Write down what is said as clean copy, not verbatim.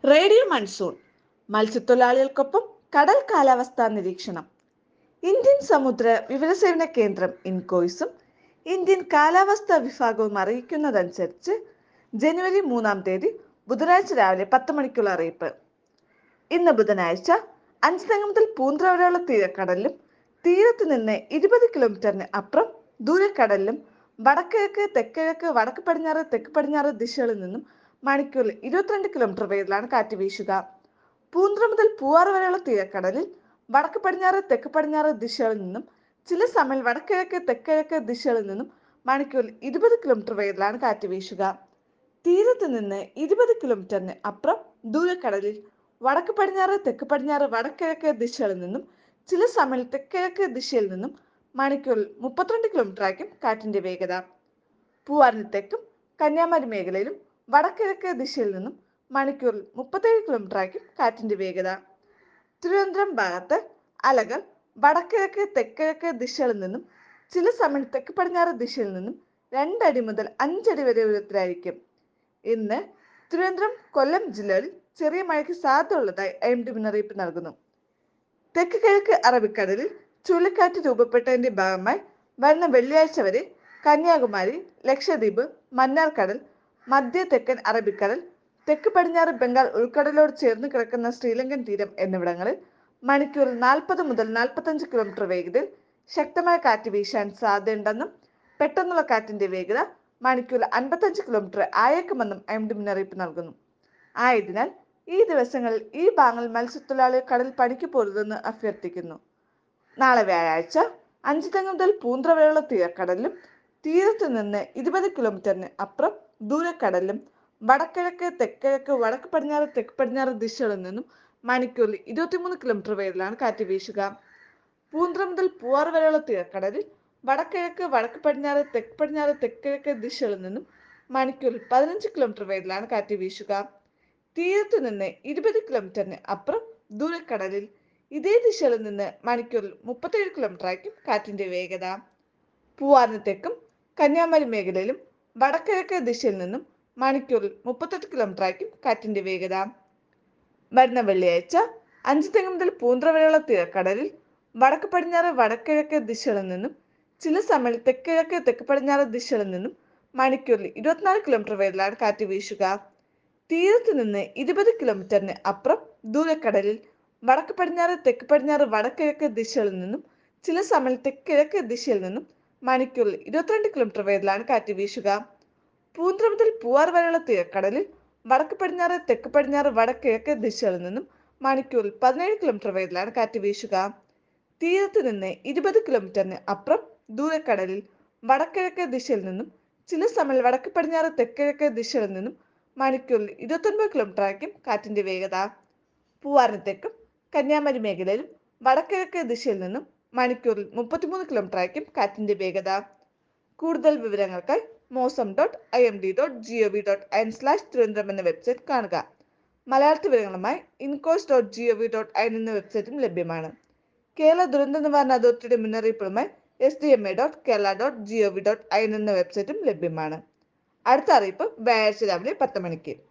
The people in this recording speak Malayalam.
റേഡിയോ മൺസൂൺ മത്സ്യത്തൊഴിലാളികൾക്കൊപ്പം കടൽ കാലാവസ്ഥാ നിരീക്ഷണം. ഇന്ത്യൻ സമുദ്ര വിവരസേവന കേന്ദ്രം ഇൻകോയ്സും ഇന്ത്യൻ കാലാവസ്ഥാ വിഭാഗവും അറിയിക്കുന്നതനുസരിച്ച് ജനുവരി 3 ബുധനാഴ്ച രാവിലെ 10 മണിക്കുള്ള അറിയിപ്പ്. ഇന്ന് ബുധനാഴ്ച അഞ്ചുതെങ്ങ് മുതൽ പൂന്ത്ര വരെയുള്ള തീരക്കടലിലും തീരത്ത് നിന്ന് 20 കിലോമീറ്ററിന് അപ്പുറം ദൂരക്കടലിലും വടക്കിഴക്ക് തെക്കിഴക്ക് വടക്ക് പടിഞ്ഞാറ് തെക്ക് പടിഞ്ഞാറ് ദിശകളിൽ നിന്നും മണിക്കൂറിൽ 22 കിലോമീറ്റർ വേഗത്തിലാണ് കാറ്റ് വീശുക. പൂന്ത്ര മുതൽ പൂവാർ വരെയുള്ള തീരക്കടലിൽ വടക്ക് പടിഞ്ഞാറ് തെക്ക് പടിഞ്ഞാറ് ദിശകളിൽ നിന്നും ചില സമയം വടക്കിഴക്ക് തെക്കിഴക്ക് ദിശകളിൽ നിന്നും മണിക്കൂറിൽ 20 കിലോമീറ്റർ വേഗത്തിലാണ് കാറ്റ് വീശുക. തീരത്ത് നിന്ന് 20 കിലോമീറ്ററിന് അപ്പുറം ദൂരക്കടലിൽ വടക്ക് പടിഞ്ഞാറ് തെക്ക് പടിഞ്ഞാറ് വടക്കിഴക്ക് ദിശകളിൽ നിന്നും ചില സമയം തെക്കിഴക്ക് ദിശയിൽ നിന്നും മണിക്കൂറിൽ 32 കിലോമീറ്റർ ആയിരിക്കും കാറ്റിന്റെ വേഗത. പൂവാറിന് തെക്കും കന്യാകുമാരി മേഖലയിലും വടക്കിഴക്ക് ദിശയിൽ നിന്നും മണിക്കൂറിൽ 37 കിലോമീറ്റർ ആയിരിക്കും കാറ്റിന്റെ വേഗത. തിരുവനന്തപുരം ഭാഗത്ത് അലകൾ വടക്കിഴക്ക് തെക്കിഴക്ക് ദിശകളിൽ നിന്നും ചില സമയം തെക്ക് പടിഞ്ഞാറ് ദിശയിൽ നിന്നും 2 അടി മുതൽ 5 അടി വരെ ഉയരത്തിലായിരിക്കും. ഇന്ന് തിരുവനന്തപുരം കൊല്ലം ജില്ലകളിൽ ചെറിയ മഴയ്ക്ക് സാധ്യതയുള്ളതായി IMD മുന്നറിയിപ്പ് നൽകുന്നു. തെക്ക് കിഴക്ക് അറബിക്കടലിൽ ചുഴലിക്കാറ്റ് രൂപപ്പെട്ടതിന്റെ ഭാഗമായി വരുന്ന വെള്ളിയാഴ്ച വരെ കന്യാകുമാരി, ലക്ഷദ്വീപ്, മന്നാർക്കടൽ, മധ്യ തെക്കൻ അറബിക്കടൽ, തെക്ക് പടിഞ്ഞാറ് ബംഗാൾ ഉൾക്കടലോട് ചേർന്ന് കിടക്കുന്ന ശ്രീലങ്കൻ തീരം എന്നിവിടങ്ങളിൽ മണിക്കൂറിൽ 40 മുതൽ 45 കിലോമീറ്റർ വേഗതയിൽ ശക്തമായ കാറ്റ് വീശാൻ സാധ്യതയുണ്ടെന്നും പെട്ടെന്നുള്ള കാറ്റിന്റെ വേഗത മണിക്കൂറിൽ 55 കിലോമീറ്റർ ആയേക്കുമെന്നും IMD മുന്നറിയിപ്പ് നൽകുന്നു. ആയതിനാൽ ഈ ദിവസങ്ങളിൽ ഈ ഭാഗങ്ങളിൽ മത്സ്യത്തൊഴിലാളികൾ കടൽ പണിക്ക് പോരുതെന്ന് അഭ്യർത്ഥിക്കുന്നു. നാളെ വ്യാഴാഴ്ച അഞ്ചുതെങ്ങ് മുതൽ പൂന്ത്ര വരെയുള്ള തീരക്കടലിലും തീരത്ത് നിന്ന് 20 കിലോമീറ്ററിന് അപ്പുറം ദൂരക്കടലിലും വടക്കിഴക്ക് തെക്കിഴക്ക് വടക്ക് പടിഞ്ഞാറ് തെക്ക് പടിഞ്ഞാറ് ദിശകളിൽ നിന്നും മണിക്കൂറിൽ 23 കിലോമീറ്റർ വേഗത്തിലാണ് കാറ്റ് വീശുക. പൂന്ത്ര മുതൽ പൂവാർ വരെയുള്ള തീരക്കടലിൽ വടക്കിഴക്ക് വടക്ക് പടിഞ്ഞാറ് തെക്ക് പടിഞ്ഞാറ് തെക്കിഴക്ക് ദിശകളിൽ നിന്നും മണിക്കൂറിൽ 15 കിലോമീറ്റർ വേഗത്തിലാണ് കാറ്റ് വീശുക. തീരത്ത് നിന്ന് 20 കിലോമീറ്ററിന് അപ്പുറം ദൂരക്കടലിൽ ഇതേ ദിശകളിൽ നിന്ന് മണിക്കൂറിൽ 37 കിലോമീറ്റർ ആയിരിക്കും കാറ്റിന്റെ വേഗത. പൂവാറിന് തെക്കും കന്യാകുമാരി മേഖലയിലും വടക്കിഴക്ക് ദിശയിൽ നിന്നും മണിക്കൂറിൽ 38 കിലോമീറ്റർ ആയിരിക്കും കാറ്റിന്റെ വേഗത. വരുന്ന വെള്ളിയാഴ്ച അഞ്ചുതെങ്ങ് മുതൽ പൂന്ത്ര വരെയുള്ള തീരക്കടലിൽ വടക്ക് പടിഞ്ഞാറ് വടക്കിഴക്ക് ദിശകളിൽ നിന്നും ചില സമയം തെക്കിഴക്ക് തെക്ക് പടിഞ്ഞാറ് ദിശകളിൽ നിന്നും മണിക്കൂറിൽ 24 കിലോമീറ്റർ വേഗത്തിലാണ് കാറ്റ് വീശുക. തീരത്ത് നിന്ന് 20 കിലോമീറ്ററിന് അപ്പുറം ദൂരക്കടലിൽ വടക്ക് പടിഞ്ഞാറ് തെക്ക് പടിഞ്ഞാറ് വടക്കിഴക്ക് ദിശകളിൽ നിന്നും ചില സമയം തെക്കിഴക്ക് ദിശയിൽ നിന്നും മണിക്കൂറിൽ 22 കിലോമീറ്റർ വേഗത്തിലാണ് കാറ്റ് വീശുക. പൂന്ത്ര മുതൽ പൂവാർ വരെയുള്ള തീരക്കടലിൽ വടക്ക് പടിഞ്ഞാറ് തെക്ക് പടിഞ്ഞാറ് വടക്കിഴക്ക് ദിശകളിൽ നിന്നും മണിക്കൂറിൽ 17 കിലോമീറ്റർ വേഗത്തിലാണ് കാറ്റ് വീശുക. തീരത്ത് നിന്ന് 20 കിലോമീറ്ററിന് അപ്പുറം ദൂരക്കടലിൽ വടക്കിഴക്ക് ദിശയിൽ നിന്നും ചില സമയം വടക്ക് പടിഞ്ഞാറ് തെക്കിഴക്ക് ദിശകളിൽ നിന്നും മണിക്കൂറിൽ 29 കിലോമീറ്റർ ആയിരിക്കും കാറ്റിന്റെ വേഗത. പൂവാറിന് തെക്കും കന്യാകുമാരി മേഖലയിലും വടക്കിഴക്ക് ദിശയിൽ നിന്നും മണിക്കൂറിൽ 33 കിലോമീറ്റർ ആയിരിക്കും കാറ്റിന്റെ വേഗത. കൂടുതൽ വിവരങ്ങൾക്കായി mosam.imd.gov.in/തിരുവനന്തപുരം എന്ന വെബ്സൈറ്റ് കാണുക. മലയാളത്തിൽ വിവരങ്ങളുമായി incos.gov.in എന്ന വെബ്സൈറ്റും ലഭ്യമാണ്. കേരള ദുരന്ത നിവാരണ അതോറിറ്റിയുടെ മുന്നറിയിപ്പുകളുമായി sdma.kerala.gov.in എന്ന വെബ്സൈറ്റും ലഭ്യമാണ്. അടുത്ത അറിയിപ്പ് വ്യാഴാഴ്ച രാവിലെ 10 മണിക്ക്.